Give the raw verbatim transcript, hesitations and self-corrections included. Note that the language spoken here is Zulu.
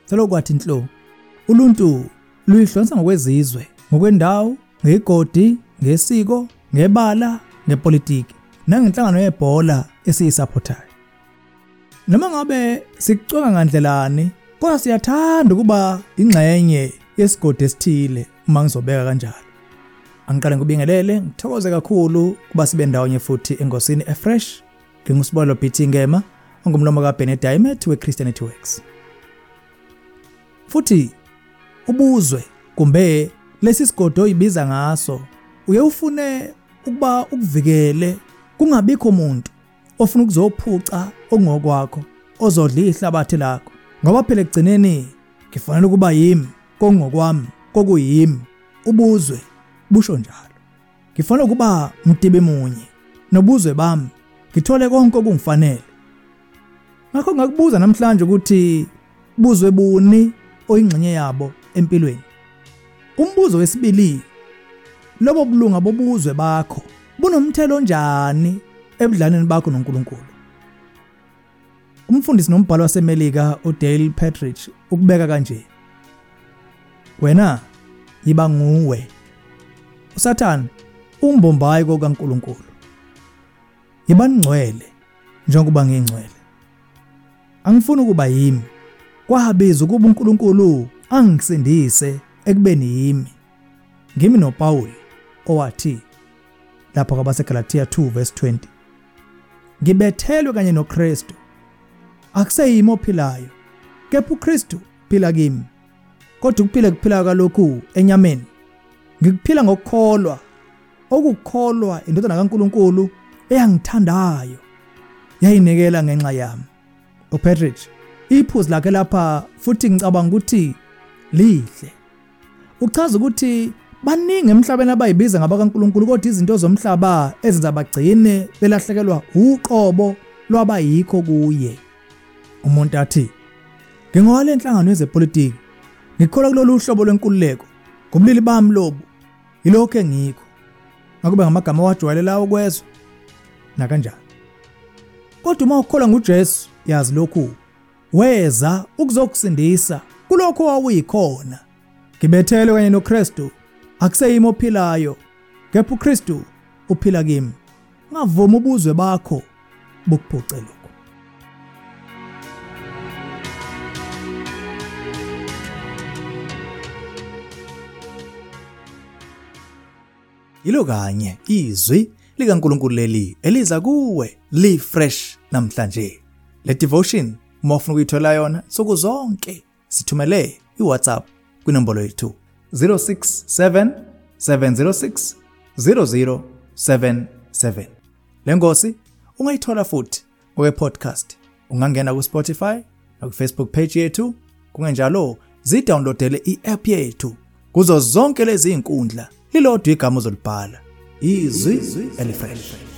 selokwathi inhlo uluntu luyihlonza ngokwezizwe, ngokwendawo, ngegodi, ngesiko, ngebala, nepolitiki, nangenhlangano yebhola esiyisupportayo. Noma ngabe sikucweka ngandlelani, kodwa siyathanda ukuba ingxenye yesigodi esithile uma ngizobeka kanjalo. Angiqale ngibingelele, ngithokoze kakhulu kuba sibe ndawonye futhi engosini eFresh. Ngingusibolo Bhithi Ngema, ongumlomo kaBennet Diamond weChristianity Works. Futhi ubuzwe kumbe lesi sigodi oyibiza ngaso, uye ufune ukuba ukuvikele kungabikho umuntu ofuna ukuzophuca ongokwakho ozodla ihlabathi lakho, ngoba phela ekugcineni ngifanele ukuba yimi kongokwami kokuyimi. Ubuzwe busho njalo, ngifanele ukuba mdibe munye nobuzwe bami, ngithole konke okungifanele. Ngakho ngakubuza namhlanje ukuthi buzwe buni oyingxenye yabo empilweni. Umbuzo wesibili, lobo bulunga bobuzwe bakho bunomthelo njani ebudlaneni bakho noNkulunkulu? Umfundisi nombhalo waseMelika uDale Partridge ukubeka kanje: wena yiba nguwe, uSathane umbombayi kokaNkulunkulu. Yiba ngcwele njengoba ngingcwele. Angifuni ukuba yimi, kwabiza ukuba uNkulunkulu angisindise ekubeni yimi. Ngimi noPaul owathi lapha kwabaseGalatia two verse twenty, ngibethelwe kanye noKristu, akuseyimi ophilayo, kepha uKristu phila kimi. Kodwa ukuphila kuphila kalokhu enyameni, ngikuphila ngokukholwa, okukholwa indodana kaNkulunkulu eyangithandayo, yayinikela ngenxa yami. uPatrick iphuzu lakhe lapha futhi ngicabanga ukuthi lihle. Uchaza ukuthi baningi emhlabeni abayibiza ngabakaNkulunkulu, kodwa izinto zomhlaba ezenza bagcine belahlekelwa uqobo lwabayikho kuye. Umuntu athi, ngingowale enhlangano yezepolitiki, ngikholwa kulolu uhlobo lwenkululeko, ngobulili bami lobu yilokho engikho. Ngakube ngamagama wajwayelelayo ukwezwa na kanjani. Kodwa uma ukholwa nguJesu, yazi lokhu, weza ukuzokusindisa kulokho wawuyikhona. Ngibethelwe kanye noKristu, akuseyimi ophilayo, kepha uKristu uphila kimi. Ngavuma ubuzwe bakho bukuphuce lokho. Ilo kanye izwi likaNkulunkulu leli eliza kuwe li fresh namhlanje. Le devotion uma ufuna ukuyithola yona nsuku zonke, sithumele iWhatsApp kwinombolo yethu zero six seven seven zero six zero zero seven seven. Lengosi ungayithola futhi kwe-podcast. Ungangena ku-Spotify na ku-Facebook page yethu, kungenjalo zidownloadele i-app yethu kuzo zonke lezi inkundla. Lilodwa igama uzolibhala, izwi elifresh.